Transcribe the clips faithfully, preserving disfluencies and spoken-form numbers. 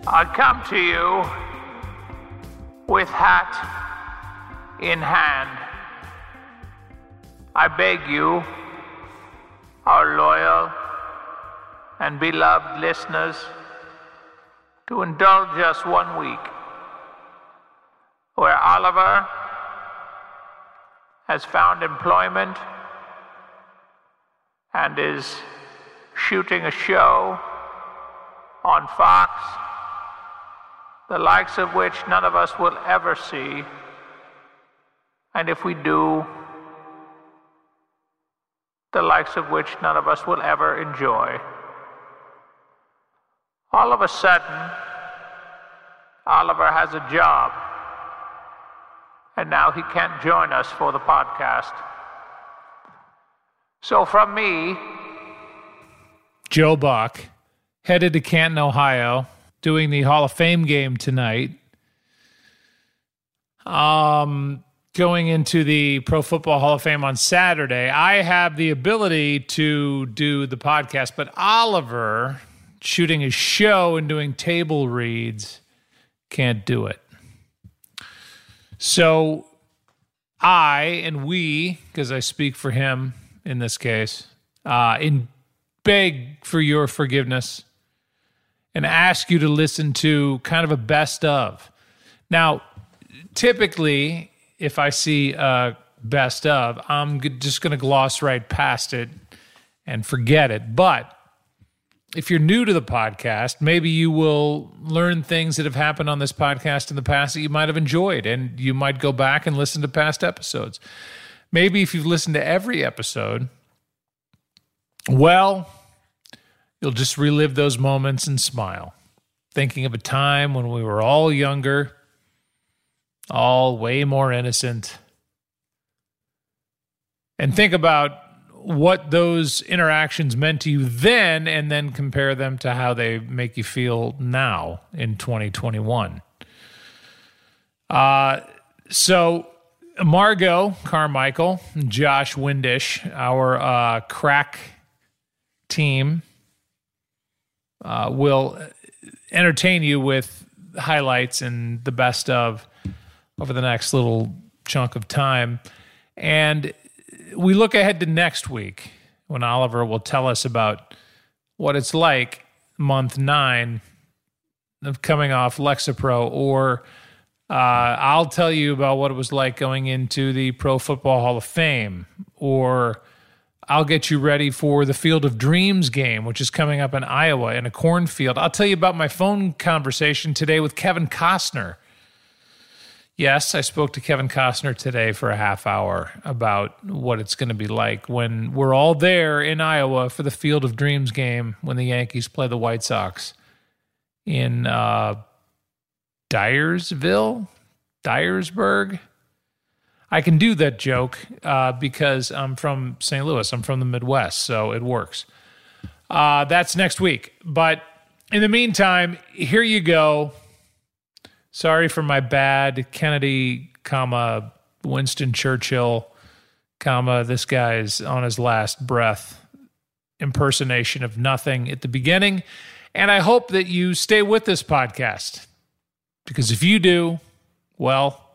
I come to you with hat in hand. I beg you, our loyal and beloved listeners, to indulge us one week where Oliver has found employment and is shooting a show on Fox, the likes of which none of us will ever see. And if we do, the likes of which none of us will ever enjoy. All of a sudden, Oliver has a job, and now he can't join us for the podcast. So from me, Joe Buck, headed to Canton, Ohio, doing the Hall of Fame game tonight. Um, going into the Pro Football Hall of Fame on Saturday. I have the ability to do the podcast, but Oliver, shooting his show and doing table reads, can't do it. So I and we, because I speak for him in this case, uh, in beg for your forgiveness and ask you to listen to kind of a best of. Now, typically, if I see a best of, I'm just going to gloss right past it and forget it. But if you're new to the podcast, maybe you will learn things that have happened on this podcast in the past that you might have enjoyed, and you might go back and listen to past episodes. Maybe if you've listened to every episode, well, you'll just relive those moments and smile, thinking of a time when we were all younger, all way more innocent, and think about what those interactions meant to you then, and then compare them to how they make you feel now in twenty twenty-one. Uh, so Margot Carmichael, Josh Windish, our uh, crack team, uh, will entertain you with highlights and the best of over the next little chunk of time. And we look ahead to next week when Oliver will tell us about what it's like month nine of coming off Lexapro, or uh, I'll tell you about what it was like going into the Pro Football Hall of Fame, or I'll get you ready for the Field of Dreams game, which is coming up in Iowa in a cornfield. I'll tell you about my phone conversation today with Kevin Costner. Yes, I spoke to Kevin Costner today for a half hour about what it's going to be like when we're all there in Iowa for the Field of Dreams game when the Yankees play the White Sox in uh, Dyersville, Dyersburg. I can do that joke uh, because I'm from Saint Louis. I'm from the Midwest, so it works. Uh, that's next week. But in the meantime, here you go. Sorry for my bad Kennedy, comma, Winston Churchill, comma, this guy's on his last breath impersonation of nothing at the beginning. And I hope that you stay with this podcast, because if you do, well,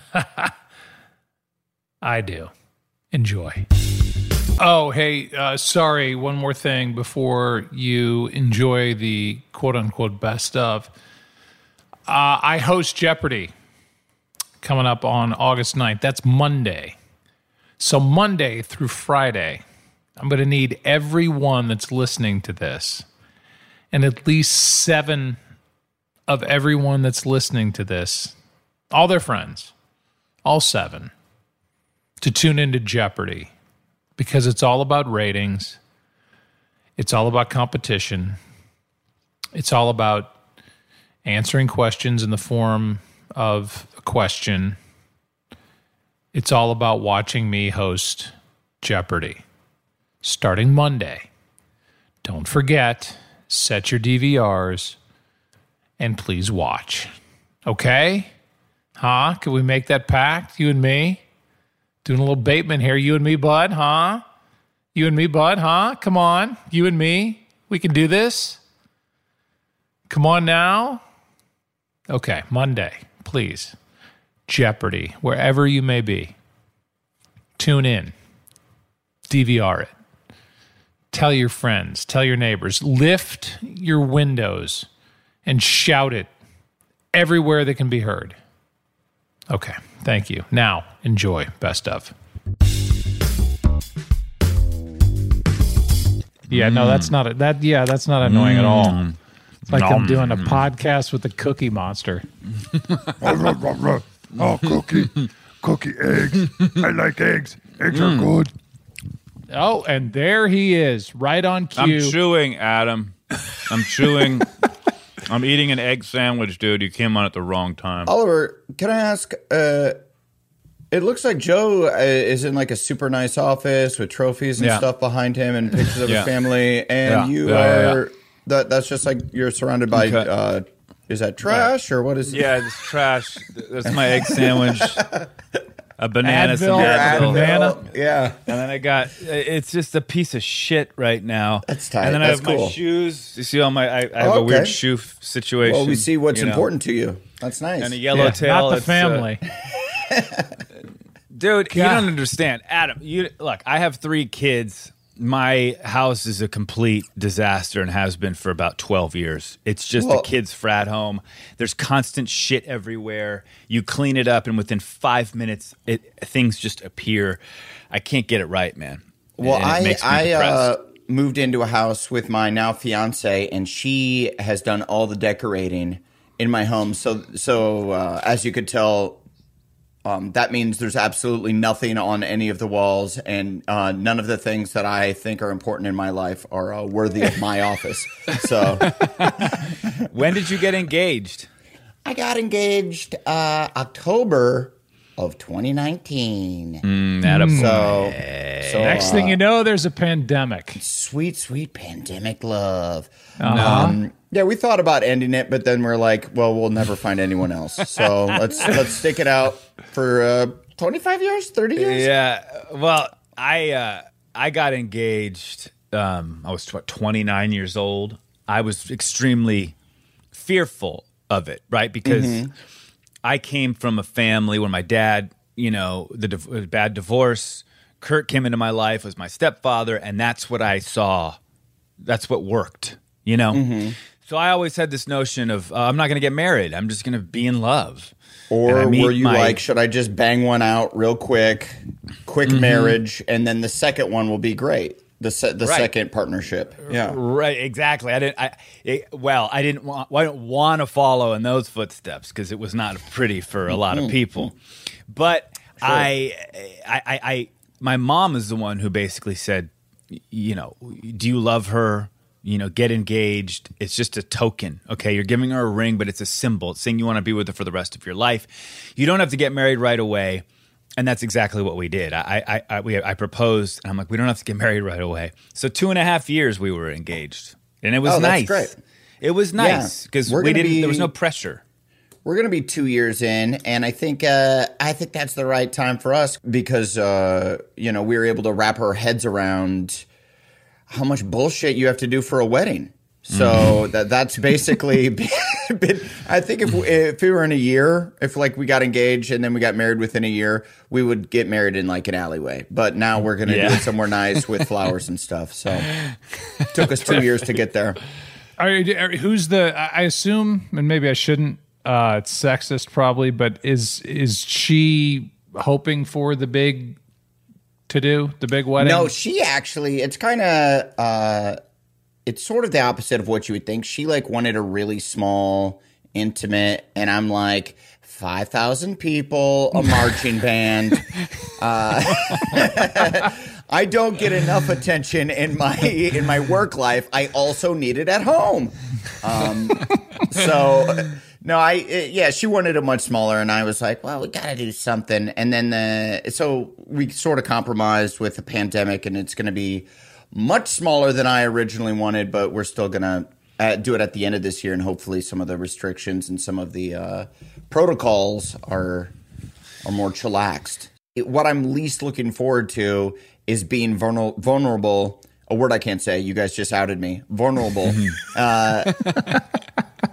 I do. Enjoy. Oh, hey, uh, sorry, one more thing before you enjoy the quote-unquote best of. Uh, I host Jeopardy coming up on August ninth. That's Monday. So Monday through Friday, I'm going to need everyone that's listening to this, and at least seven of everyone that's listening to this, all their friends, all seven, to tune into Jeopardy, because it's all about ratings. It's all about competition. It's all about answering questions in the form of a question. It's all about watching me host Jeopardy starting Monday. Don't forget, set your D V Rs and please watch. Okay? Huh? Can we make that pact, you and me? Doing a little Bateman here. You and me, bud, huh? You and me, bud, huh? Come on. You and me. We can do this. Come on now. Okay, Monday, please. Jeopardy, wherever you may be. Tune in. D V R it. Tell your friends, tell your neighbors. Lift your windows and shout it everywhere that can be heard. Okay, thank you. Now, enjoy Best Of. Yeah, no, that's not a, that. Yeah, that's not annoying mm. at all. It's like Nom. I'm doing a podcast with the Cookie Monster. Oh, cookie, cookie eggs. I like eggs. Eggs mm. are good. Oh, and there he is, right on cue. I'm chewing, Adam. I'm chewing. I'm eating an egg sandwich, dude. You came on at the wrong time. Oliver, can I ask? Uh, it looks like Joe uh, is in like a super nice office with trophies and yeah. stuff behind him and pictures of yeah. his family, and yeah. you yeah, yeah, are. Yeah. That that's just like you're surrounded by. Okay. Uh, is that trash or what is? Yeah, it's trash. That's my egg sandwich. A banana, Advil, some Advil. banana. Yeah. And then I got, it's just a piece of shit right now. That's tight. And then I That's have my cool. shoes. You see all my, I, I have Oh, a weird okay. shoe f- situation. Well, we see what's you know. important to you. That's nice. And a yellow Yeah, tail. not the it's, family. Uh, dude, you God. don't understand. Adam, you look, I have three kids. My house is a complete disaster and has been for about twelve years. It's just Well- a kid's frat home. There's constant shit everywhere. You clean it up, and within five minutes, it, things just appear. I can't get it right, man. Well, And it I makes me I uh, depressed. moved into a house with my now fiance, and she has done all the decorating in my home. So so uh, as you could tell. Um, that means there's absolutely nothing on any of the walls, and uh, none of the things that I think are important in my life are uh, worthy of my office. So, When did you get engaged? I got engaged uh, October of twenty nineteen. Mm, Adam. So, so Next uh, thing you know, there's a pandemic. sweet, sweet pandemic love. Uh-huh. Um, yeah, we thought about ending it, but then we're like, well, we'll never find anyone else. So let's let's stick it out for uh, twenty-five years, thirty years. Yeah. Well, I uh, I got engaged. Um, I was what, twenty-nine years old. I was extremely fearful of it, right? Because Mm-hmm. I came from a family where my dad, you know, the div- bad divorce. Kurt came into my life, was my stepfather, and that's what I saw. That's what worked, you know? Mm-hmm. So I always had this notion of, uh, I'm not going to get married. I'm just going to be in love. Or And I meet were you my- like, should I just bang one out real quick, quick Mm-hmm. marriage, and then the second one will be great? The se- the Right. second partnership. Yeah. Right, exactly. I didn't. I it, well, I didn't want. I didn't want to follow in those footsteps because it was not pretty for a lot of people. But I, I, I, I, my mom is the one who basically said, you know, do you love her? You know, get engaged. It's just a token. Okay, you're giving her a ring, but it's a symbol. It's saying you want to be with her for the rest of your life. You don't have to get married right away. And that's exactly what we did. I, I, I, we, I proposed, and I'm like, we don't have to get married right away. So two and a half years we were engaged, and it was Oh, nice. that's great. It was nice because we're we gonna didn't. be- There was no pressure. We're gonna be two years in, and I think uh, I think that's the right time for us because uh, you know we were able to wrap our heads around how much bullshit you have to do for a wedding. So Mm-hmm. that that's basically been, I think if we, if we were in a year, if like we got engaged and then we got married within a year, we would get married in like an alleyway. But now we're gonna Yeah. do it somewhere nice with flowers and stuff. So it took us two years to get there. Are, are, who's the? I I assume, and maybe I shouldn't. Uh, it's sexist, probably, but is is she hoping for the big to do the big wedding? No, she actually, it's kind of, uh, it's sort of the opposite of what you would think. She like wanted a really small, intimate, and I'm like, five thousand people, a marching band. Uh, I don't get enough attention in my in my work life. I also need it at home. Um, so no, I yeah, she wanted it much smaller, and I was like, well, we got to do something. And then the so we sort of compromised with the pandemic, and it's going to be much smaller than I originally wanted, but we're still going to uh, do it at the end of this year, and hopefully some of the restrictions and some of the uh, protocols are are more chillaxed. It, what I'm least looking forward to is being vulner- vulnerable. A word I can't say. You guys just outed me. Vulnerable. uh,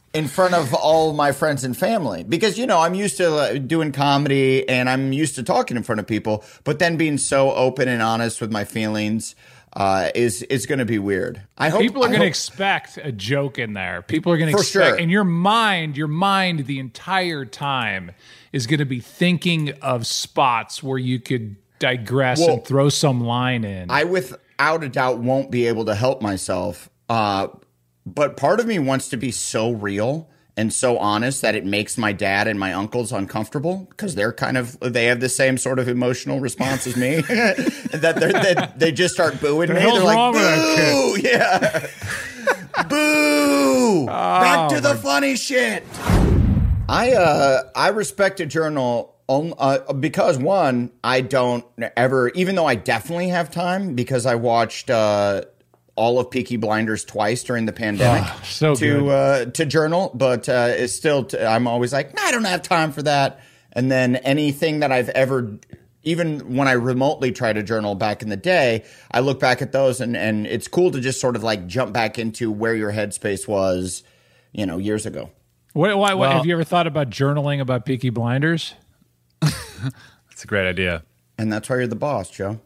in front of all my friends and family because, you know, I'm used to uh, doing comedy and I'm used to talking in front of people, but then being so open and honest with my feelings uh, is is going to be weird. I hope people are I going to hope- expect a joke in there. People are going to For expect, sure. and your mind, your mind, the entire time is going to be thinking of spots where you could digress Well, and throw some line in. I without a doubt won't be able to help myself. Uh, but part of me wants to be so real and so honest that it makes my dad and my uncles uncomfortable because they're kind of they have the same sort of emotional response as me. that they're that they just start booing me. hell's They're like, wrong with that boo, yeah, boo. Back to the funny shit. I uh I respect a journal on, uh, because one, I don't ever, even though I definitely have time because I watched uh, all of Peaky Blinders twice during the pandemic Oh, so to good. uh, to journal, but uh, it's still t- I'm always like, nah, I don't have time for that. And then anything that I've ever, even when I remotely try to journal back in the day, I look back at those and and it's cool to just sort of like jump back into where your headspace was, you know, years ago. What, why, what, Well- have you ever thought about journaling about Peaky Blinders? That's a great idea. And that's why you're the boss, Joe.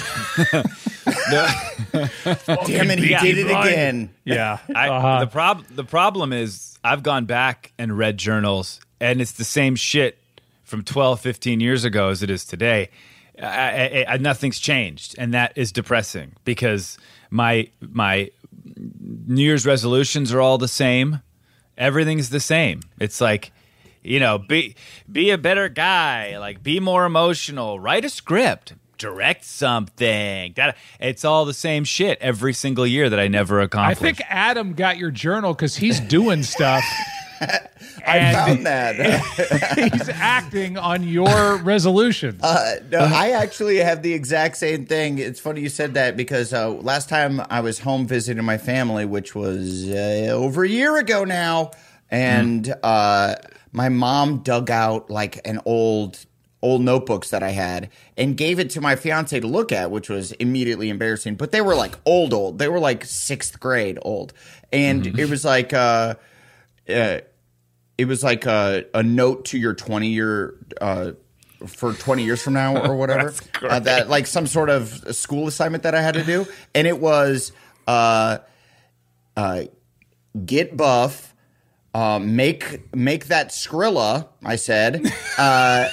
Damn it, he Yeah, did it right. again. Yeah. I, Uh-huh. the prob the problem is I've gone back and read journals, and it's the same shit from twelve, fifteen years ago as it is today. I, I, I, nothing's changed, and that is depressing because my my New Year's resolutions are all the same. Everything's the same. It's like, you know, be be a better guy, like be more emotional, write a script, direct something. That it's all the same shit every single year that I never I accomplished. think Adam got your journal because he's doing stuff. I And- found that. He's acting on your resolutions. Uh, no, I actually have the exact same thing. It's funny you said that because uh, last time I was home visiting my family, which was uh, over a year ago now, and Mm. uh, my mom dug out like an old old notebooks that I had and gave it to my fiance to look at, which was immediately embarrassing. But they were like old, old. They were like sixth grade old, and Mm-hmm. it was like. Uh, uh, It was like a, a note to your twenty year uh, for twenty years from now or whatever. uh, that like some sort of school assignment that I had to do, and it was uh, uh, get buff, uh, make make that Skrilla. I said, uh,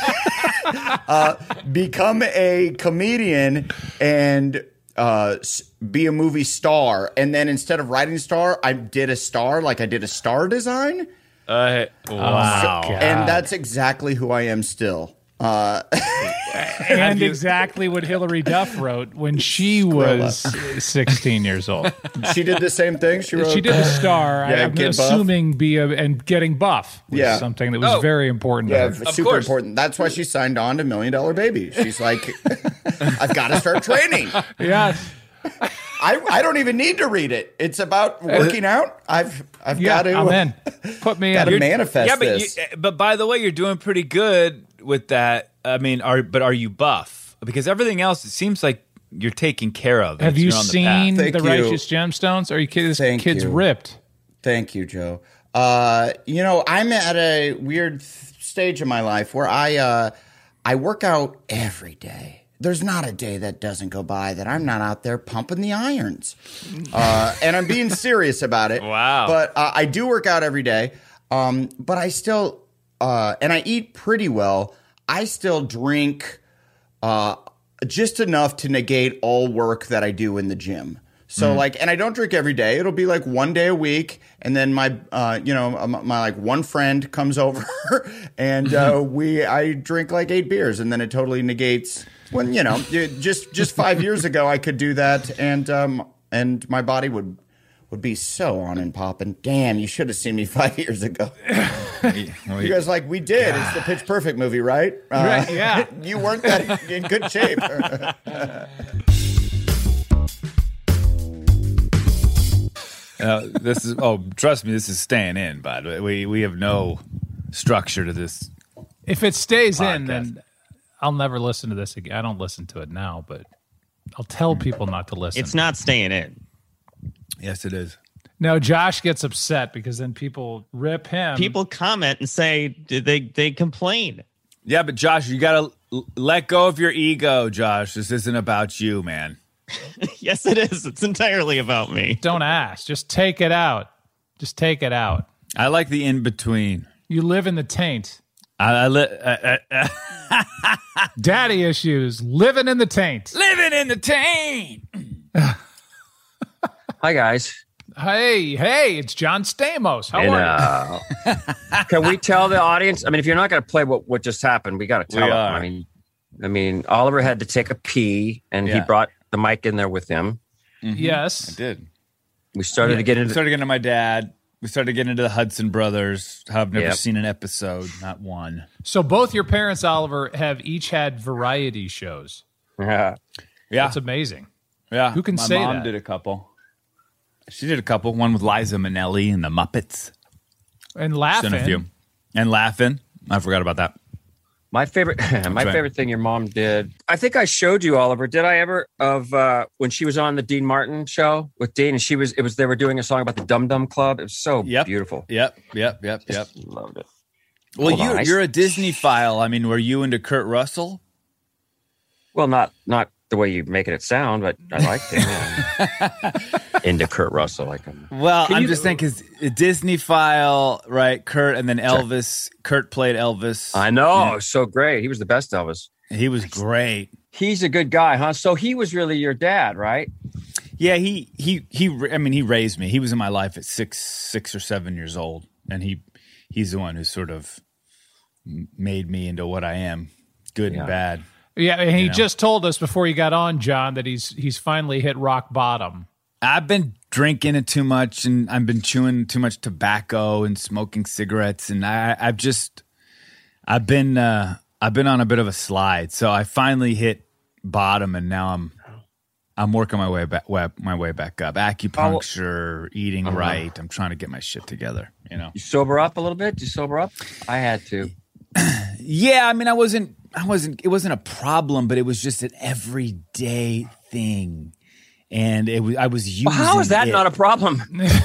uh, become a comedian and. Uh, s- be a movie star, and then instead of writing star, I did a star, like I did a star design. Uh, wow. And that's exactly who I am still. Uh, and exactly what Hillary Duff wrote when she was sixteen years old. she did the same thing. She wrote. She did the star. Yeah, I'm get buff. assuming be a, and getting buff was Yeah. something that was Oh. very important. Yeah, to her. super course. important. That's why she signed on to Million Dollar Baby. She's like, I've got to start training. Yes. I, I don't even need to read it. It's about working out. I've I've Yeah, got to. I'm in. Put me Got to in. manifest yeah, but this. you, but by the way, you're doing pretty good with that. I mean, are but are you buff? Because everything else, it seems like you're taking care of. Have you You're on the path. seen Thank the you. Righteous Gemstones? Are you kidding? This Thank kid's you. ripped. Thank you, Joe. Uh, you know, I'm at a weird th- stage in my life where I uh, I work out every day. There's not a day that doesn't go by that I'm not out there pumping the irons. Uh, and I'm being serious about it. Wow. But uh, I do work out every day. Um, but I still, uh, and I eat pretty well. I still drink uh, just enough to negate all work that I do in the gym. So like, and I don't drink every day. It'll be like one day a week, and then my, uh, you know, my, my like one friend comes over, and uh, we I drink like eight beers, and then it totally negates. When you know, you- just just five years ago, I could do that, and um, and my body would would be so on and popping. Damn, you should have seen me five years ago. You guys like we did. It's the Pitch Perfect movie, right? Uh, Right, yeah. you weren't that in good shape. Uh, this is oh, trust me, this is staying in. But we we have no structure to this. If it stays in, Podcast. then I'll never listen to this again. I don't listen to it now, but I'll tell people not to listen. It's not staying in. Yes, it is. No, Josh gets upset because then people rip him. People comment and say they they complain. Yeah, but Josh, you got to let go of your ego, Josh. This isn't about you, man. Yes, it is. It's entirely about me. Don't ask. Just take it out. Just take it out. I like the in-between. You live in the taint. I, I li- uh, uh, uh. Daddy issues. Living in the taint. Living in the taint. Hi, guys. Hey, hey, it's John Stamos. How And, are you? uh, can we tell the audience? I mean, if you're not going to play what, what just happened, we got to tell We them. are. I mean, I mean, Oliver had to take a pee, and he Yeah. brought the mic in there with him. Yes. I did. We started Yeah. to get We into. started getting into my dad. We started getting into the Hudson Brothers. How I've never Yep. seen an episode, not one. So both your parents, Oliver, have each had variety shows. Yeah. Yeah, That's amazing. yeah. Who can my say mom that? did a couple. She did a couple. One with Liza Minnelli and the Muppets. And She's laughing. done a few. And laughing. I forgot about that. My favorite, my right. favorite thing your mom did. I think I showed you, Oliver. Did I ever of uh, when she was on the Dean Martin show with Dean, and she was. It was they were doing a song about the Dum Dum Club. It was so Yep. beautiful. Yep, yep, yep, yep. Just loved it. Well, Hold you, on, I- you're a Disney file. I mean, were you into Kurt Russell? Well, not not the way you're making it sound, but I liked him. Yeah. Into Kurt Russell, like him. Well, Can I'm you- just saying because Disney file, right? Kurt and then Elvis. Kurt played Elvis. I know, it was so great. He was the best Elvis. He was great. He's a good guy, huh? So he was really your dad, right? Yeah, he he he. I mean, he raised me. He was in my life at six, six or seven years old, and he he's the one who sort of m- made me into what I am, good Yeah. and bad. Yeah, and he You know. just told us before he got on, John, that he's he's finally hit rock bottom. I've been drinking it too much, and I've been chewing too much tobacco and smoking cigarettes, and I, I've just, I've been, uh, I've been on a bit of a slide. So I finally hit bottom, and now I'm, I'm working my way back, my way back up. Acupuncture, eating Uh-huh. right. I'm trying to get my shit together. You know. You sober up a little bit? Did you sober up? I had to. Yeah, I mean, I wasn't, I wasn't, it wasn't a problem, but it was just an everyday thing. And it was, I was using Well, how is that it. not a problem?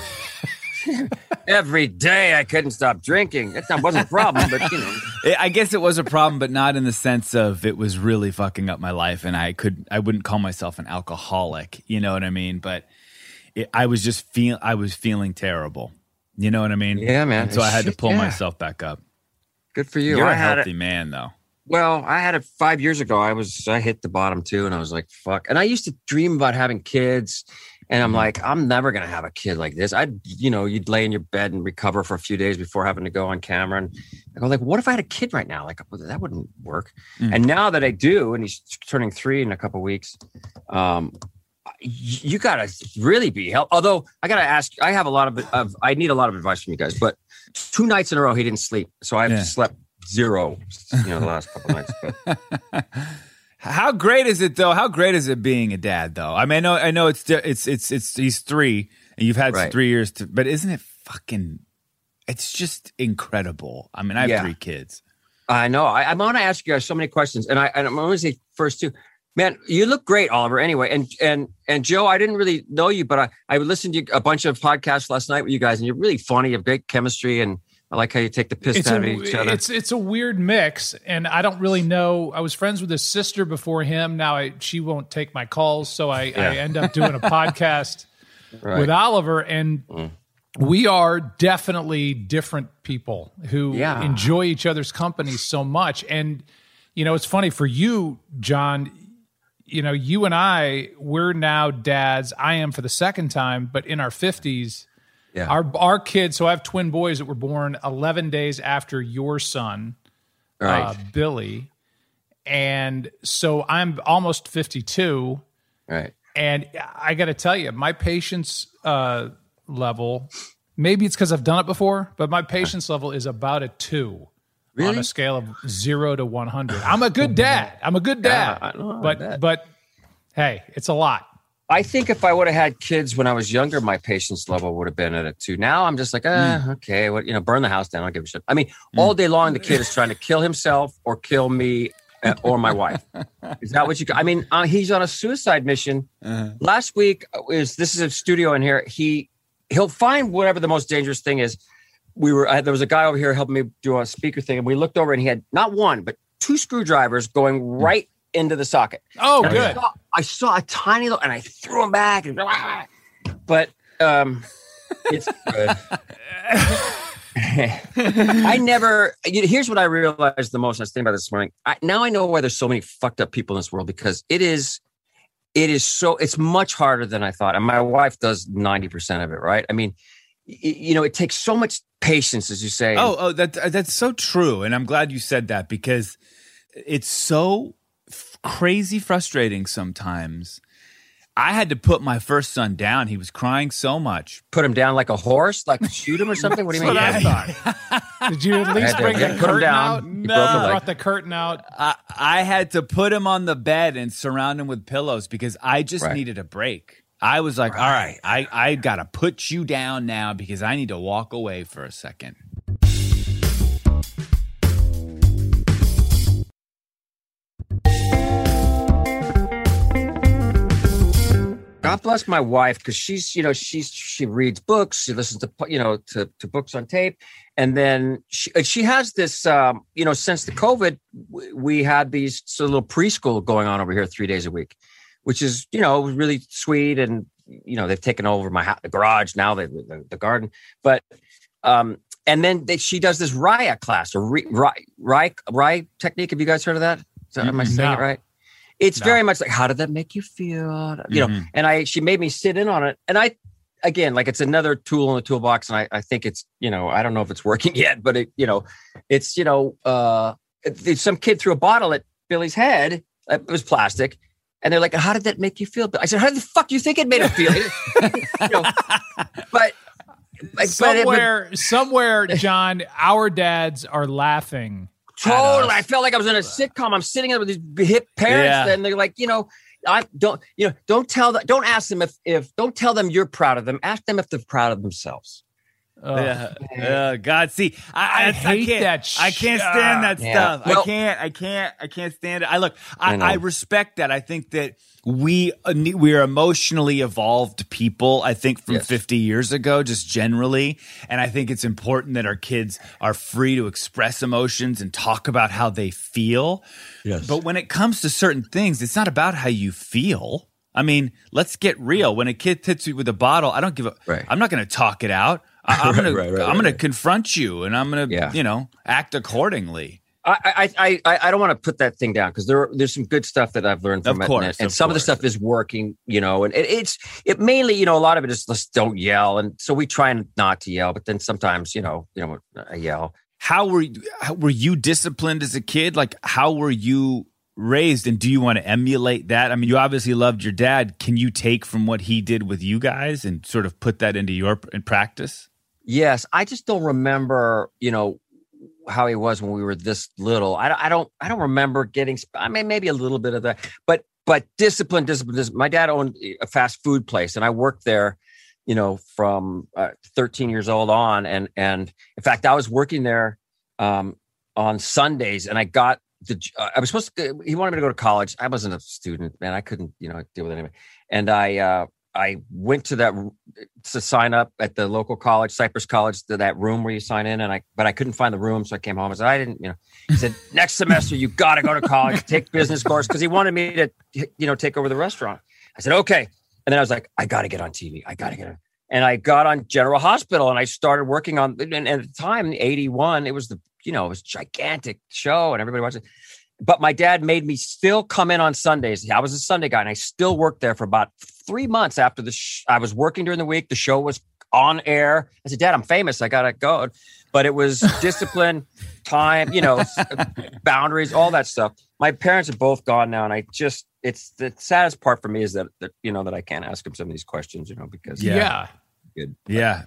Every day I couldn't stop drinking. That wasn't a problem, but you know. It- I guess it was a problem, but not in the sense of it was really fucking up my life, and I could I wouldn't call myself an alcoholic, you know what I mean? But it, I was just feel I was feeling terrible, you know what I mean? Yeah, man. And so I had to Shit, pull yeah. myself back up. Good for you. You're I a had healthy it. man, though. Well, I had it five years ago. I was I hit the bottom too, and I was like, "Fuck!" And I used to dream about having kids, and I'm like, "I'm never gonna have a kid like this." I'd, you know, you'd lay in your bed and recover for a few days before having to go on camera, and I go like, "What if I had a kid right now? Like, well, that wouldn't work." Mm. And now that I do, and he's turning three in a couple weeks, um, y- you gotta really be help. Although I gotta ask, I have a lot of, of I need a lot of advice from you guys. But two nights in a row, he didn't sleep, so I've Yeah. slept zero, you know, the last couple nights. But How great is it though? How great is it being a dad though? I mean, I know, I know it's it's it's it's he's three, and you've had Right. three years to, but isn't it fucking? It's just incredible. I mean, I have Yeah. three kids. I know. I, I'm going to ask you guys so many questions, and I and I'm going to say first too, man. You look great, Oliver. Anyway, and and and Joe, I didn't really know you, but I I listened to a bunch of podcasts last night with you guys, and you're really funny. You have great chemistry, and I like how you take the piss It's out a, of each other. it's it's a weird mix, and I don't really know. I was friends with his sister before him. Now I, she won't take my calls, so I, I end up doing a podcast Right. with Oliver, and Mm. we are definitely different people who Yeah. enjoy each other's company so much. And you know, it's funny for you, John. You know, you and I, we're now dads. I am for the second time, but in our fifties. Yeah. Our our kids, so I have twin boys that were born eleven days after your son, Right. uh, Billy. And so I'm almost fifty-two. Right. And I got to tell you, my patience uh, level, maybe it's because I've done it before, but my patience level is about a two on Really? a scale of zero to one hundred. I'm a good dad. I'm a good dad. Yeah, I know, I but, bet. but hey, it's a lot. I think if I would have had kids when I was younger, my patience level would have been at a two. Now I'm just like, ah, Hmm. okay, what you know, burn the house down. I don't give a shit. I mean, all day long, the kid is trying to kill himself or kill me uh, or my wife. Is that what you? I mean, uh, he's on a suicide mission. Uh-huh. Last week is this is a studio in here. He he'll find whatever the most dangerous thing is. We were I, there was a guy over here helping me do a speaker thing, and we looked over and he had not one but two screwdrivers going right into the socket. Oh, and good. I saw, I saw a tiny little, and I threw them back. And, but um, it's good. I never. You know, here's what I realized the most. I was thinking about this morning. I, now I know why there's so many fucked up people in this world, because it is, it is so. It's much harder than I thought, and my wife does ninety percent of it. Right? I mean, y- you know, it takes so much patience, as you say. Oh, oh, that that's so true, and I'm glad you said that, because it's so f- crazy frustrating sometimes. I had to put my first son down. He was crying so much. Put him down like a horse, like shoot him or something. What do you mean? That's what I thought. Did you at least to- bring yeah, the put him curtain down. out? He No, broke a leg. brought the curtain out. I, I had to put him on the bed and surround him with pillows because I just Right. needed a break. I was like, all right, I, I got to put you down now because I need to walk away for a second. God bless my wife, because she's, you know, she's she reads books, she listens to, you know, to, to books on tape, and then she she has this, um, you know, since the COVID, w- we had these sort of little preschool going on over here three days a week, which is, you know, really sweet, and you know they've taken over my house, the garage now, they, the the garden, but um, and then they, she does this Raya class or Raya Raya Raya technique. Have you guys heard of that? So, am I saying No. it right? It's No. very much like, how did that make you feel? You know, Mhm. and I, she made me sit in on it. And I, again, like it's another tool in the toolbox. And I, I think it's, you know, I don't know if it's working yet, but it, you know, it's, you know, uh, it, some kid threw a bottle at Billy's head. It was plastic. And they're like, how did that make you feel? I said, how the fuck do you think it made him feel? you know, but, but, Somewhere, somewhere, John, our dads are laughing. Totally. I felt like I was in a sitcom. I'm sitting there with these hip parents, Yeah. and they're like, you know, I don't, you know, don't tell them, don't ask them if, if, don't tell them you're proud of them. Ask them if they're proud of themselves. Ugh. Yeah. Uh, God, see, I, I I, hate can't, that sh- I can't stand that Yeah. stuff. I Well- can't. I can't. I can't stand it. I look. I, I know. I respect that. I think that we uh, ne- we're emotionally evolved people. I think from Yes. fifty years ago, just generally, and I think it's important that our kids are free to express emotions and talk about how they feel. Yes. But when it comes to certain things, it's not about how you feel. I mean, let's get real. When a kid hits you with a bottle, I don't give a. Right. I'm not going to talk it out. I, I'm Right, gonna, right, right, I'm gonna right. confront you, and I'm gonna, Yeah. you know, act accordingly. I, I, I, I don't want to put that thing down, because there, there's some good stuff that I've learned from Of it, course, and, and of some of the course. stuff is working, you know, and it, it's it mainly, you know, a lot of it is just don't yell, and so we try not to yell, but then sometimes, you know, you know, I yell. How were you, how, were you disciplined as a kid? Like, how were you raised, and do you want to emulate that? I mean, you obviously loved your dad. Can you take from what he did with you guys and sort of put that into your in practice? Yes, I just don't remember, you know, how he was when we were this little. I, don't- I don't, I don't remember getting. sp- I mean, maybe a little bit of that, but, but discipline, discipline, discipline. My dad owned a fast food place, and I worked there, you know, from uh, thirteen years old on, and and in fact, I was working there um, on Sundays, and I got the. Uh, I was supposed to. He wanted me to go to college. I wasn't a student, man. I couldn't, you know, deal with it anyway. And I, uh, I went to that to sign up at the local college, Cypress College, to that room where you sign in, and I, but I couldn't find the room, so I came home. I said, I didn't, you know. He said, next semester you got to go to college, take business course, because he wanted me to, you know, take over the restaurant. I said, okay, and then I was like, I got to get on T V. I got to get on. And I got on General Hospital, and I started working on. And, and at the time, eighty-one, it was the, you know, it was a gigantic show, and everybody watched it. But my dad made me still come in on Sundays. I was a Sunday guy, and I still worked there for about three months after the. Sh- I was working during the week. The show was on air. I said, Dad, I'm famous. I gotta go. But it was discipline, time, you know, boundaries, all that stuff. My parents are both gone now, and I just. It's the saddest part for me is that, that you know that I can't ask him some of these questions, you know, because Yeah. good. Yeah.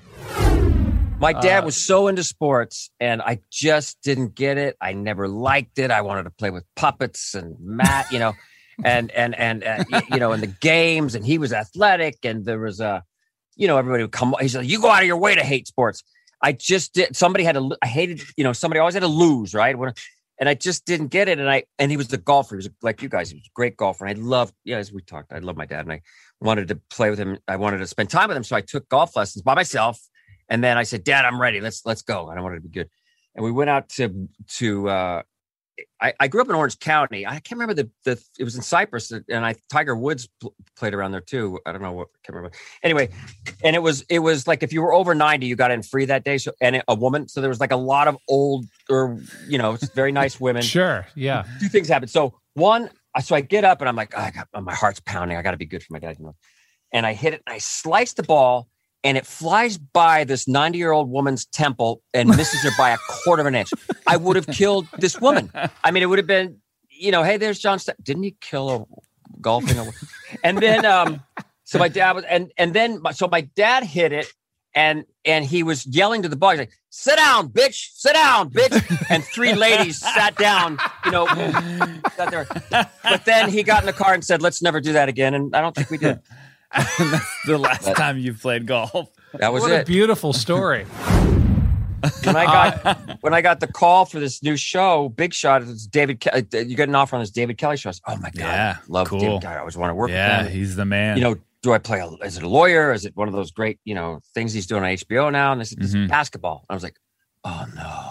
My dad Uh, was so into sports, and I just didn't get it. I never liked it. I wanted to play with puppets and Matt, you know, and and and uh, y- you know, in the games. And he was athletic, and there was a, you know, everybody would come. He said, "You go out of your way to hate sports." I just did. Somebody had to. I hated, you know, somebody always had to lose, right? When, and I just didn't get it. And I and he was the golfer. He was like you guys. He was a great golfer. And I loved, yeah, as we talked, I love my dad, and I wanted to play with him. I wanted to spend time with him, so I took golf lessons by myself. And then I said, Dad, I'm ready. Let's let's go. And I wanted to be good. And we went out to to. Uh, I, I grew up in Orange County. I can't remember the the. It was in Cypress, and I Tiger Woods pl- played around there too. I don't know what. I can't remember. Anyway, and it was it was like if you were over ninety, you got in free that day. So and a woman. So there was like a lot of old or you know very nice women. Sure, yeah. Two things happened. So one, so I get up and I'm like, oh, I got my heart's pounding. I got to be good for my dad, you know. And I hit it. And I slice the ball. And it flies by this ninety-year-old woman's temple and misses her by a quarter of an inch. I would have killed this woman. I mean, it would have been, you know, hey, there's John. St- Didn't he kill a golfing? A- and then, um, so my dad was, and and then, so my dad hit it, and and he was yelling to the ball. He's like, "Sit down, bitch! Sit down, bitch!" And three ladies sat down, you know, sat there. But then he got in the car and said, "Let's never do that again." And I don't think we did. That's the last but, time you played golf. That was what it. A beautiful story. When I got uh, when I got the call for this new show, Big Shot, it's David. Ke- you get an offer on this David Kelly show. I was, oh my god, yeah, love cool. David. God, I always want to work yeah, with him. He's the man. You know, do I play? A, is it a lawyer? Is it one of those great, you know, things he's doing on H B O now? And they said, this mm-hmm. is basketball. I was like, oh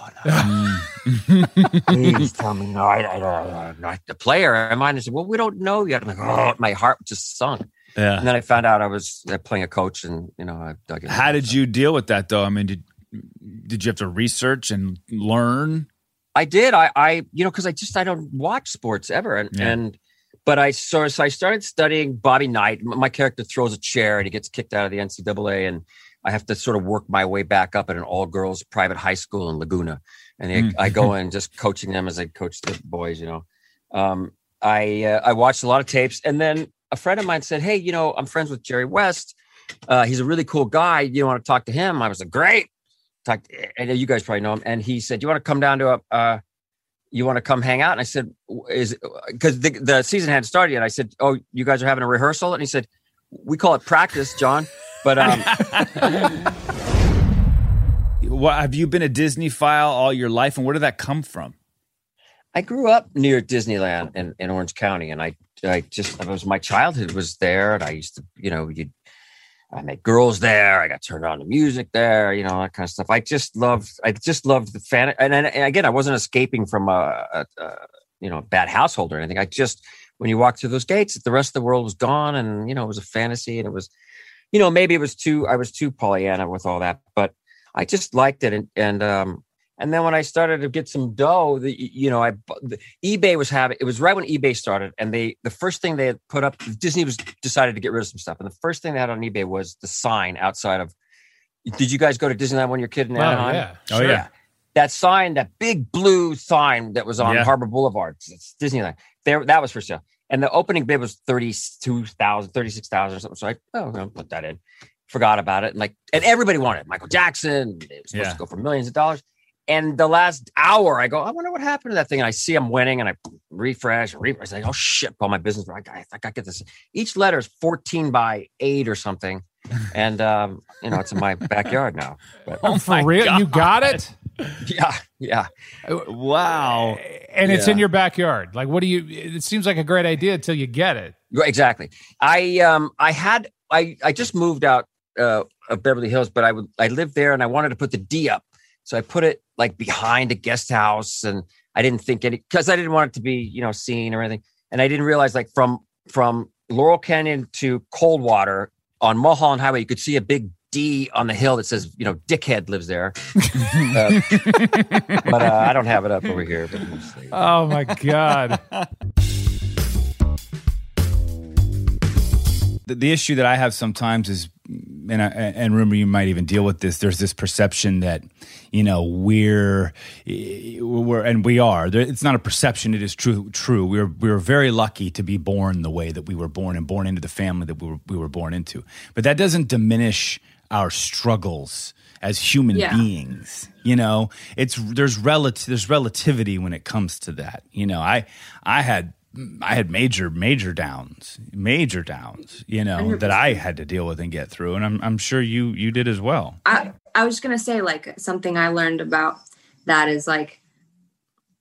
no, no. Please tell me no. I, I, I, I'm not the player. Am I? And I said, well, we don't know yet. I'm like, oh, my heart just sunk. Yeah. And then I found out I was uh, playing a coach, and you know, I dug in. How did you deal with that, though? I mean, did did you have to research and learn? I did. I, I you know, because I just I don't watch sports ever, and yeah. and but I so, so I started studying Bobby Knight. My character throws a chair and he gets kicked out of the N C double A, and I have to sort of work my way back up at an all girls private high school in Laguna, and mm. I, I go in just coaching them as I coach the boys. You know, um, I uh, I watched a lot of tapes, and then a friend of mine said, hey, you know, I'm friends with Jerry West. Uh, he's a really cool guy. You want to talk to him? I was like, great. Talk to, and you guys probably know him. And he said, you want to come down to a, uh, you want to come hang out? And I said, is because the, the season hadn't started yet. I said, oh, you guys are having a rehearsal? And he said, we call it practice, John. But um, what, have you been a Disney file all your life? And where did that come from? I grew up near Disneyland in, in Orange County, and I, I just, it was my childhood was there, and I used to, you know, you, I met girls there. I got turned on to music there, you know, that kind of stuff. I just loved, I just loved the fan. And, and, and again, I wasn't escaping from a, a, a, you know, a bad household or anything. I just, when you walk through those gates, the rest of the world was gone, and you know, it was a fantasy, and it was, you know, maybe it was too, I was too Pollyanna with all that, but I just liked it, and and um. And then when I started to get some dough, the, you know, I the, eBay was having, it was right when eBay started. And they, the first thing they had put up, Disney was decided to get rid of some stuff. And the first thing they had on eBay was the sign outside of, did you guys go to Disneyland when you were a kid in Anaheim? Oh, yeah. Sure. Oh, yeah. That sign, that big blue sign that was on yeah. Harbor Boulevard, it's Disneyland. There, that was for sale. And the opening bid was thirty-two thousand, thirty-six thousand or something. So I, oh, I'll put that in. Forgot about it. And like, and everybody wanted it. Michael Jackson. It was supposed yeah. to go for millions of dollars. And the last hour, I go, I wonder what happened to that thing. And I see I'm winning, and I refresh, refresh. I say, oh shit, all my business. I got, I got to get this. Each letter is fourteen by eight or something, and um, you know, it's in my backyard now. But, oh, for real? God. You got it? Yeah, yeah. Wow. And it's yeah. in your backyard. Like, what do you? It seems like a great idea until you get it. Exactly. I um, I had, I, I just moved out uh, of Beverly Hills, but I would, I lived there, and I wanted to put the D up. So I put it like behind a guest house, and I didn't think any, because I didn't want it to be, you know, seen or anything. And I didn't realize, like, from from Laurel Canyon to Coldwater on Mulholland Highway, you could see a big D on the hill that says, you know, Dickhead lives there. uh, but uh, I don't have it up over here. But oh my God. the, the issue that I have sometimes is, and I, and remember, you might even deal with this. There's this perception that, you know, we're, we're, and we are. It's not a perception; it is true. True. We were we were very lucky to be born the way that we were born, and born into the family that we were we were born into. But that doesn't diminish our struggles as human yeah. beings. You know, it's there's relative there's relativity when it comes to that. You know, I I had. I had major, major downs, major downs, you know, one hundred percent that I had to deal with and get through. And I'm I'm sure you you did as well. I, I was just going to say, like, something I learned about that is, like,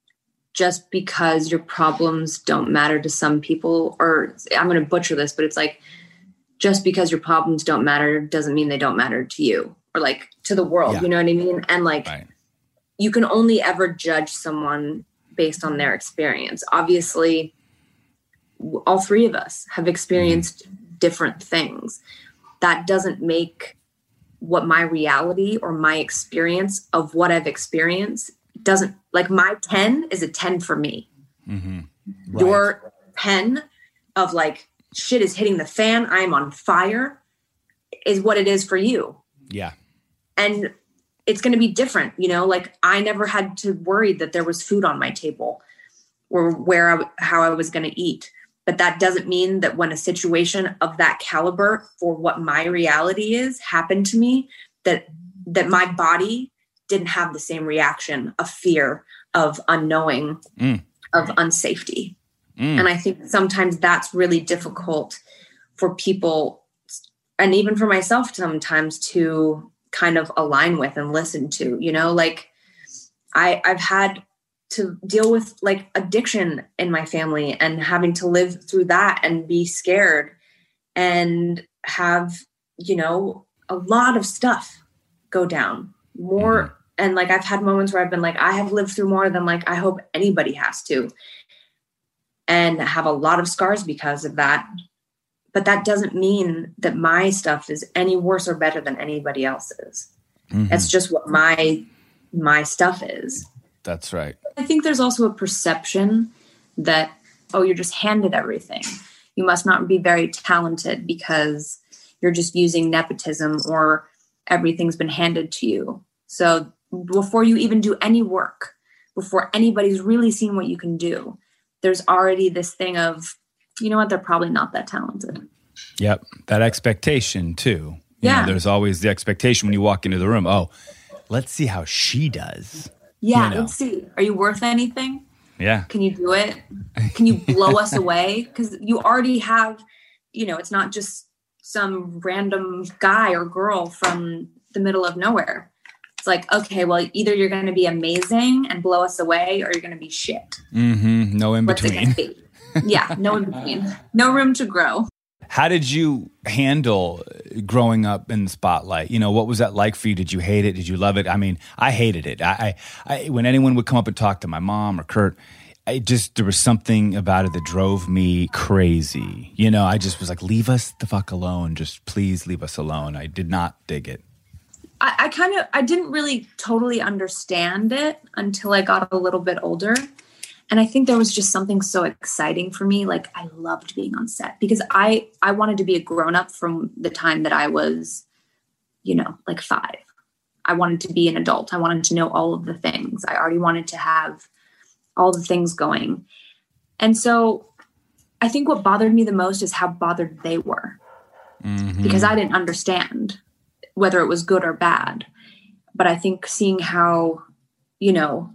just because your problems don't matter to some people, or I'm going to butcher this, but it's like, just because your problems don't matter doesn't mean they don't matter to you or like to the world. Yeah. You know what I mean? And like, Right. you can only ever judge someone based on their experience. Obviously, w- all three of us have experienced mm. different things. That doesn't make what my reality or my experience of what I've experienced doesn't, like my ten is a ten for me. Mm-hmm. Right. Your ten of like, shit is hitting the fan, I'm on fire, is what it is for you. Yeah. And it's going to be different. You know, like I never had to worry that there was food on my table or where I, how I was going to eat. But that doesn't mean that when a situation of that caliber for what my reality is happened to me, that, that my body didn't have the same reaction of fear, of unknowing, mm. of unsafety. Mm. And I think sometimes that's really difficult for people, and even for myself sometimes, to kind of align with and listen to, you know, like I, I've had to deal with like addiction in my family and having to live through that and be scared and have, you know, a lot of stuff go down more. Mm. And like, I've had moments where I've been like, I have lived through more than like, I hope anybody has to, and have a lot of scars because of that. But that doesn't mean that my stuff is any worse or better than anybody else's. Mm-hmm. That's just what my, my stuff is. That's right. I think there's also a perception that, oh, you're just handed everything. You must not be very talented because you're just using nepotism or everything's been handed to you. So before you even do any work, before anybody's really seen what you can do, there's already this thing of, you know what, they're probably not that talented. Yep. That expectation too. You yeah. know, there's always the expectation when you walk into the room. Oh, let's see how she does. Yeah. You know? Let's see. Are you worth anything? Yeah. Can you do it? Can you blow us away? Because you already have, you know, it's not just some random guy or girl from the middle of nowhere. It's like, okay, well, either you're going to be amazing and blow us away, or you're going to be shit. Mm-hmm. No in What's between. It gonna be? Yeah, no in between. No room to grow. How did you handle growing up in the spotlight? You know, what was that like for you? Did you hate it? Did you love it? I mean, I hated it. I, I, I when anyone would come up and talk to my mom or Kurt, I just, there was something about it that drove me crazy. You know, I just was like, leave us the fuck alone. Just please leave us alone. I did not dig it. I, I kind of, I didn't really totally understand it until I got a little bit older. And I think there was just something so exciting for me. Like I loved being on set because I, I wanted to be a grown-up from the time that I was, you know, like five. I wanted to be an adult. I wanted to know all of the things. I already wanted to have all the things going. And so I think what bothered me the most is how bothered they were, mm-hmm. because I didn't understand whether it was good or bad. But I think seeing how, you know,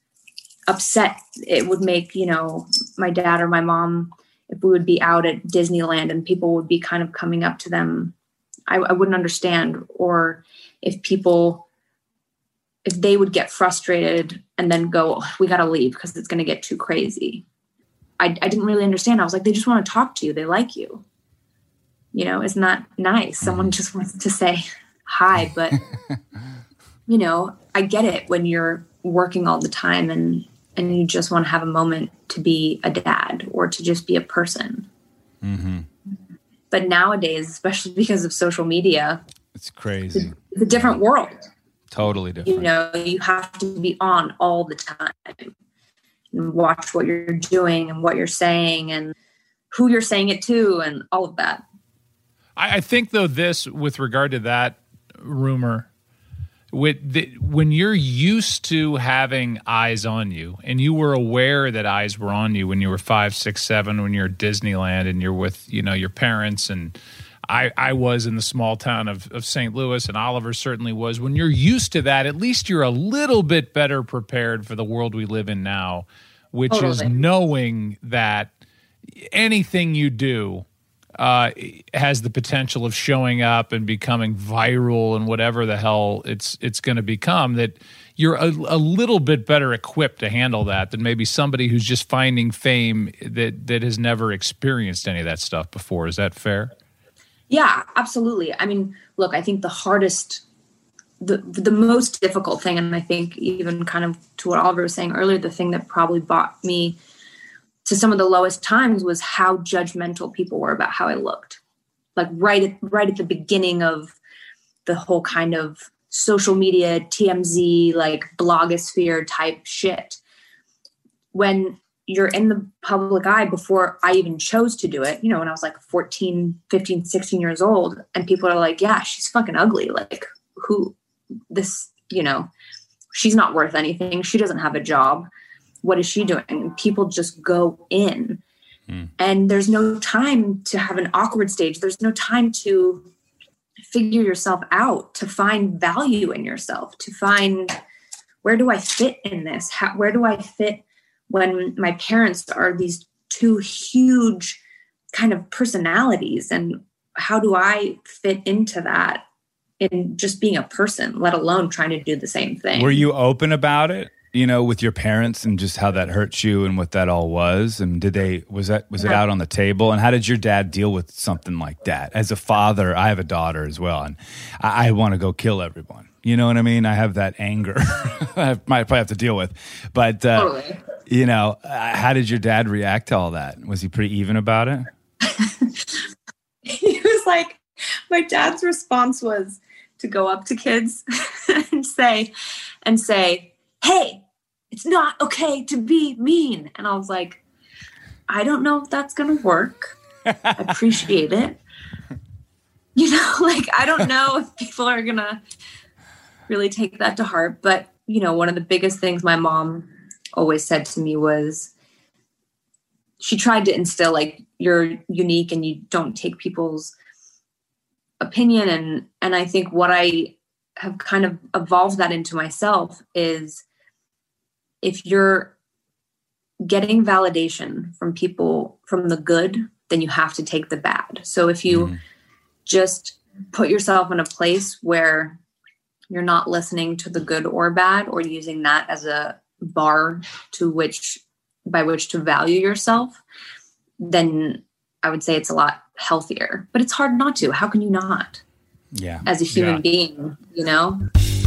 upset it would make, you know, my dad or my mom, if we would be out at Disneyland and people would be kind of coming up to them, I, I wouldn't understand. Or if people, if they would get frustrated and then go, oh, we got to leave because it's going to get too crazy. I, I didn't really understand. I was like, they just want to talk to you. They like you. You know, isn't that nice? Someone just wants to say hi, but you know, I get it when you're working all the time and, and you just want to have a moment to be a dad or to just be a person. Mm-hmm. But nowadays, especially because of social media, it's crazy. It's, it's a different world. Totally different. You know, you have to be on all the time and watch what you're doing and what you're saying and who you're saying it to and all of that. I, I think, though, this, with regard to that rumor, with the, when you're used to having eyes on you and you were aware that eyes were on you when you were five, six, seven, when you're at Disneyland and you're with, you know, your parents, and I, I was in the small town of, of Saint Louis, and Oliver certainly was. When you're used to that, at least you're a little bit better prepared for the world we live in now, which totally. is knowing that anything you do uh, has the potential of showing up and becoming viral and whatever the hell it's it's going to become. That you're a, a little bit better equipped to handle that than maybe somebody who's just finding fame that that has never experienced any of that stuff before. Is that fair? Yeah, absolutely. I mean, look, I think the hardest, the the most difficult thing, and I think even kind of to what Oliver was saying earlier, the thing that probably brought me to some of the lowest times was how judgmental people were about how I looked. Like right at, right at the beginning of the whole kind of social media, T M Z, like blogosphere type shit. When you're in the public eye, before I even chose to do it, you know, when I was like fourteen, fifteen, sixteen years old, and people are like, yeah, she's fucking ugly. Like who this, you know, she's not worth anything. She doesn't have a job. What is she doing? And people just go in. Mm. And there's no time to have an awkward stage. There's no time to figure yourself out, to find value in yourself, to find, where do I fit in this? How, where do I fit when my parents are these two huge kind of personalities? And how do I fit into that in just being a person, let alone trying to do the same thing? Were you open about it? You know, with your parents and just how that hurt you and what that all was? And did they, was that, was it out on the table? And how did your dad deal with something like that? As a father, I have a daughter as well, and I, I want to go kill everyone. You know what I mean? I have that anger I might probably have to deal with. But, uh, totally. You know, uh, how did your dad react to all that? Was he pretty even about it? He was like, my dad's response was to go up to kids and say, and say, hey, it's not okay to be mean. And I was like, I don't know if that's going to work. I appreciate it. You know, like, I don't know if people are going to really take that to heart. But, you know, one of the biggest things my mom always said to me was, she tried to instill, like, you're unique and you don't take people's opinion. And, and I think what I have kind of evolved that into myself is, if you're getting validation from people from the good, then you have to take the bad. So if you mm. just put yourself in a place where you're not listening to the good or bad, or using that as a bar to which, by which to value yourself, then I would say it's a lot healthier. But it's hard not to. How can you not? Yeah. As a human yeah. being, you know?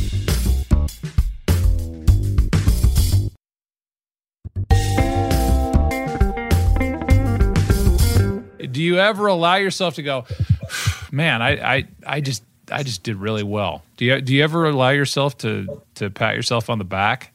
Do you ever allow yourself to go, man, I, I, I just I just did really well? Do you do you ever allow yourself to to pat yourself on the back?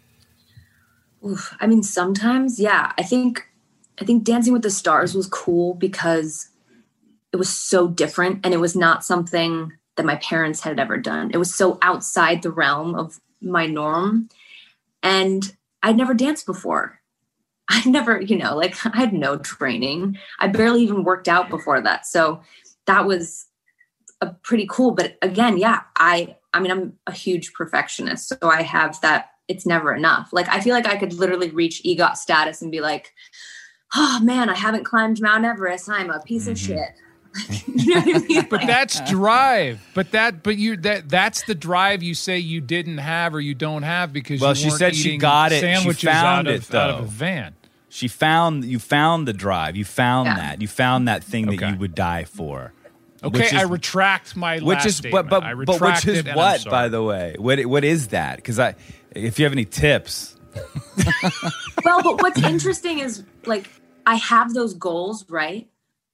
Oof, I mean, sometimes, yeah. I think I think Dancing with the Stars was cool because it was so different, and it was not something that my parents had ever done. It was so outside the realm of my norm, and I'd never danced before. I never, you know, like, I had no training. I barely even worked out before that. So that was a pretty cool. But again, yeah, I, I mean, I'm a huge perfectionist. So I have that, it's never enough. Like, I feel like I could literally reach EGOT status and be like, oh man, I haven't climbed Mount Everest. I'm a piece mm-hmm. of shit. You know what I mean? But that's drive. But that, but you that that's the drive you say you didn't have or you don't have because well, you she weren't said she eating got it. sandwiches She found out it of, though. out of a van. She found you found the drive. You found Yeah. that. You found that thing Okay. that you would die for. Okay, Which is- I retract my Which last is statement. but I but, but retract which is it, and I'm what, sorry. by the way? What what is that? Because I, if you have any tips, Well, but what's interesting is, like, I have those goals, right?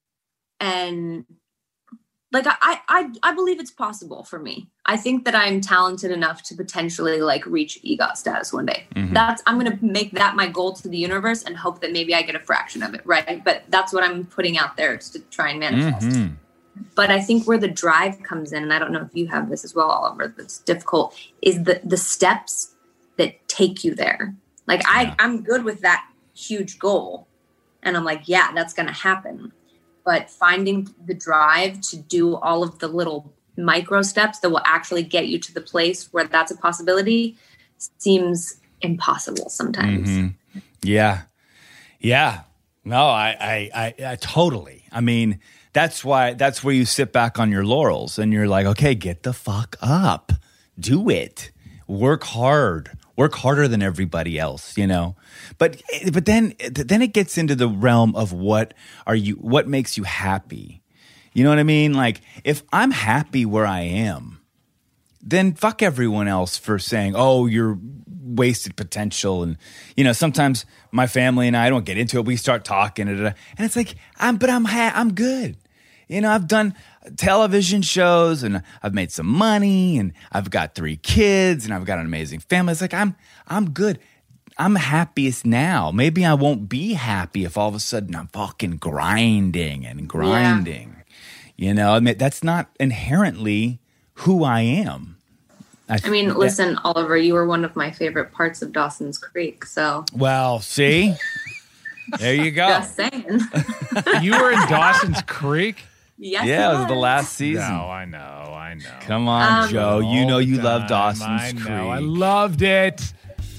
And like, I, I, I believe it's possible for me. I think that I'm talented enough to potentially, like, reach EGOT status one day. Mm-hmm. That's, I'm going to make that my goal to the universe and hope that maybe I get a fraction of it. Right. But that's what I'm putting out there to try and manifest. Mm-hmm. But I think where the drive comes in, and I don't know if you have this as well, Oliver, that's difficult, is the, the steps that take you there. Like, Yeah. I, I'm good with that huge goal. And I'm like, yeah, that's going to happen. But finding the drive to do all of the little micro steps that will actually get you to the place where that's a possibility seems impossible sometimes. Mm-hmm. Yeah. Yeah. No, I, I, I, I totally. I mean, that's why, that's where you sit back on your laurels and you're like, okay, get the fuck up. Do it. work hard, work harder than everybody else, you know. But but then then it gets into the realm of what are you, what makes you happy? You know what I mean? Like if I'm happy where I am, then fuck everyone else for saying, oh, you're wasted potential. And, you know, sometimes my family and I don't get into it. We start talking and it's like, I'm, but I'm, ha- I'm good. You know, I've done television shows and I've made some money and I've got three kids and I've got an amazing family. It's like, I'm, I'm good. I'm happiest now. Maybe I won't be happy if all of a sudden I'm fucking grinding and grinding. Yeah. You know, I mean, that's not inherently who I am. I, I mean, listen, Oliver, you were one of my favorite parts of Dawson's Creek, so. Well, see? There you go. Just saying. You were in Dawson's Creek? Yes, yeah, it it was the was. last season. No, I know, I know. Come on, Um, Joe. You know you All love the Dawson's time, I Creek. know. I loved it.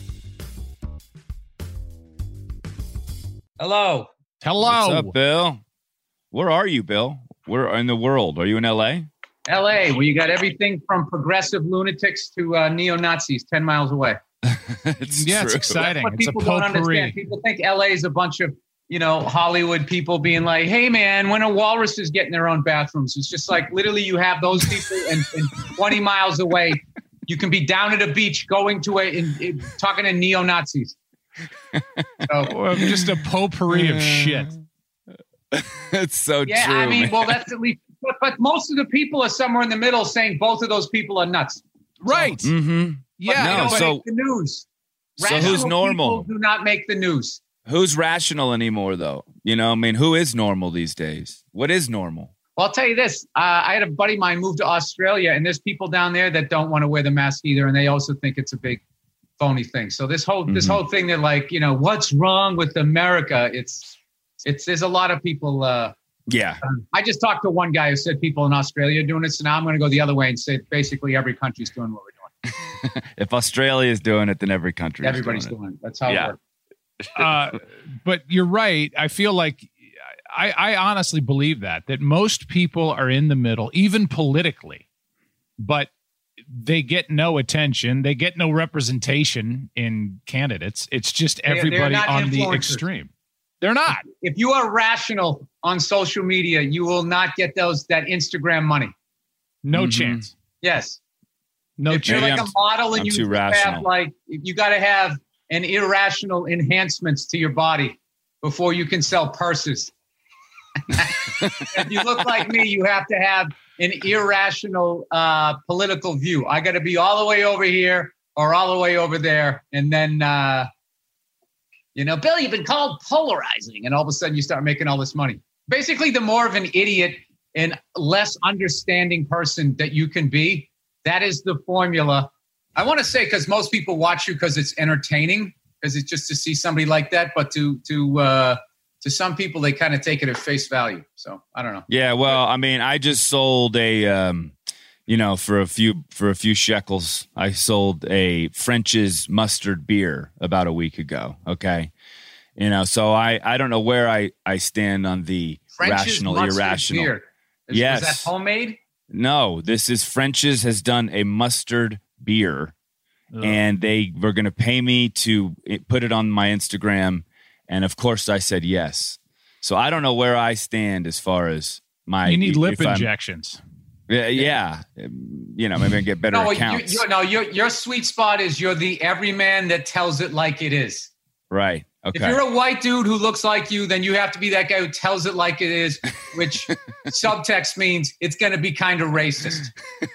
Hello. Hello. What's up, Bill? Where are you, Bill? Where in the world? Are you in L A? L A, where you got everything from progressive lunatics to uh, neo-Nazis ten miles away. It's Yeah, it's true. exciting. What It's a people don't understand. potpourri. People think L A is a bunch of, you know, Hollywood people being like, hey, man, when are walruses getting their own bathrooms? It's just like literally you have those people and, and twenty miles away, you can be down at a beach going to a, in, in, talking to neo-Nazis. So, Well, just a potpourri of shit. It's so yeah, true. I mean, man. well, that's at least, but, but most of the people are somewhere in the middle saying both of those people are nuts. Right. Mm-hmm. But Yeah. they No, don't so- make the news. So Rational who's normal? people do not make the news. Who's rational anymore, though? You know, I mean, who is normal these days? What is normal? Well, I'll tell you this. Uh, I had a buddy of mine move to Australia, and there's people down there that don't want to wear the mask either, and they also think it's a big phony thing. So this whole this Mhm. whole thing, they're like, you know, what's wrong with America? It's it's there's a lot of people. Uh, Yeah. I just talked to one guy who said people in Australia are doing it, so now I'm going to go the other way and say basically every country's doing what we're doing. If Australia is doing it, then every country Everybody's is doing doing it. That's how Yeah. it works. Uh, but you're right. I feel like I, I honestly believe that that most people are in the middle, even politically, but they get no attention. They get no representation in candidates. It's just They're- they're everybody not on the influencers. extreme. They're not. If you are rational on social media, you will not get those that Instagram money. No Mhm. chance. Yes. No if you're chance. like I'm- a model and I'm you too have rational. like you got to have an irrational enhancements to your body before you can sell purses. If you look like me, you have to have an irrational uh, political view. I got to be all the way over here or all the way over there, and then uh, you know, Bill, you've been called polarizing, and all of a sudden you start making all this money. Basically, the more of an idiot and less understanding person that you can be, that is the formula. I want to say because most people watch you because it's entertaining, because it's just to see somebody like that. But to to uh, to some people, they kind of take it at face value. So I don't know. Yeah, well, I mean, I just sold a, um, you know, for a few for a few shekels, I sold a French's mustard beer about a week ago. Okay, you know, so I I don't know where I I stand on the French's rational mustard irrational. beer. Is, Yes. is that homemade? No, this is French's has done a mustard beer, and they were going to pay me to it- put it on my Instagram, and of course I said yes. So I don't know where I stand as far as my. you need lip if I'm- injections. Yeah, yeah, um, you know, maybe I get better No, you, accounts. you, no, your your sweet spot is you're the everyman that tells it like it is. Right. Okay. If you're a white dude who looks like you, then you have to be that guy who tells it like it is, which subtext means it's going to be kind of racist.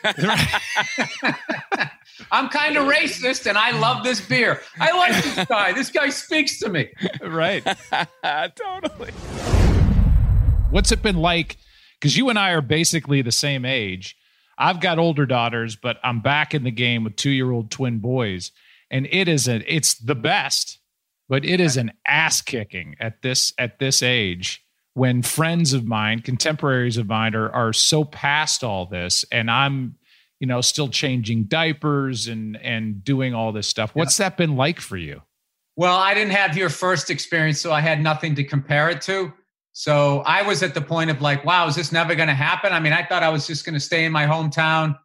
I'm kind of racist, and I love this beer. I like this guy. This guy speaks to me. Right. Totally. What's it been like? Because you and I are basically the same age. I've got older daughters, but I'm back in the game with two-year-old twin boys, and it is a it's the best, but it is an ass kicking at this at this age when friends of mine, contemporaries of mine, are are so past all this, and I'm, you know, still changing diapers and and doing all this stuff. What's that been like for you? Well, I didn't have your first experience, so I had nothing to compare it to. So I was at the point of like, wow, is this never going to happen? I mean, I thought I was just going to stay in my hometown,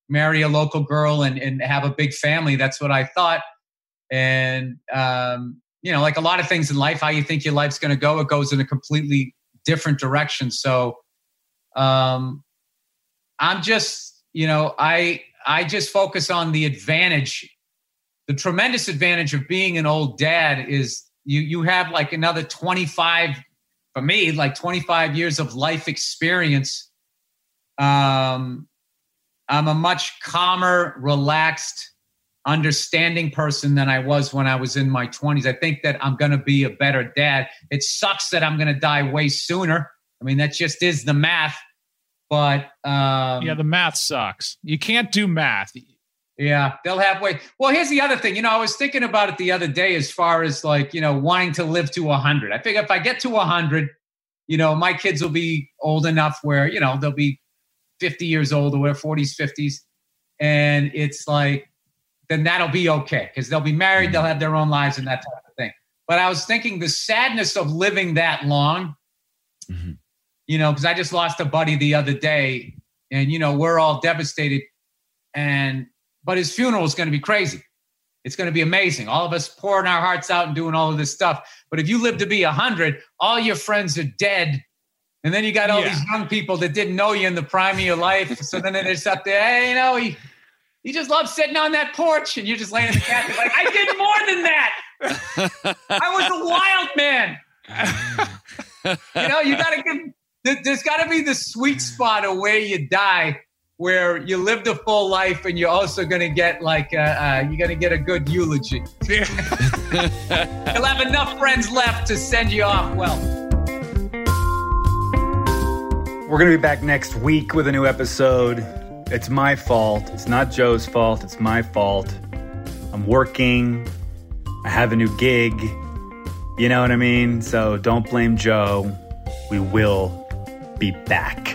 marry a local girl and, and have a big family. That's what I thought. And, um, you know, like a lot of things in life, how you think your life's going to go, it goes in a completely different direction. So um, I'm just, you know, I I just focus on the advantage. The tremendous advantage of being an old dad is you you have like another twenty-five, for me, like twenty-five years of life experience. Um, I'm a much calmer, relaxed, understanding person than I was when I was in my twenties. I think that I'm going to be a better dad. It sucks that I'm going to die way sooner. I mean, that just is the math. But um, yeah, the math sucks. You can't do math. Yeah, they'll have way. Well, here's the other thing. You know, I was thinking about it the other day as far as like, you know, wanting to live to one hundred. I think if I get to one hundred, you know, my kids will be old enough where, you know, they'll be fifty years old or whatever, forties, fifties. And it's like, then that'll be okay because they'll be married, they'll have their own lives and that type of thing. But I was thinking the sadness of living that long, mm-hmm. you know, because I just lost a buddy the other day and, you know, we're all devastated. And, but his funeral is going to be crazy. It's going to be amazing. All of us pouring our hearts out and doing all of this stuff. But if you live to be one hundred, all your friends are dead. And then you got all yeah. these young people that didn't know you in the prime of your life. So then they're just up there, hey, you know, he, he just loves sitting on that porch. And you're just laying in the couch like, I did more than that. I was a wild man. You know, you got to give, there's got to be the sweet spot of where you die, where you lived a full life and you're also going to get like, uh, uh, you're going to get a good eulogy. You'll have enough friends left to send you off well. We're going to be back next week with a new episode. It's my fault. It's not Joe's fault. It's my fault. I'm working. I have a new gig. You know what I mean? So don't blame Joe. We will be back.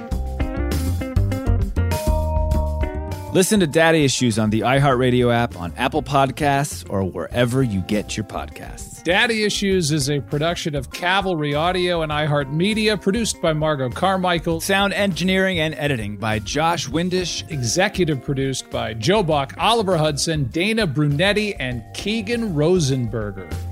Listen to Daddy Issues on the iHeartRadio app, on Apple Podcasts, or wherever you get your podcasts. Daddy Issues is a production of Cavalry Audio and iHeartMedia, produced by Margot Carmichael. Sound engineering and editing by Josh Windish. Executive produced by Joe Buck, Oliver Hudson, Dana Brunetti, and Keegan Rosenberger.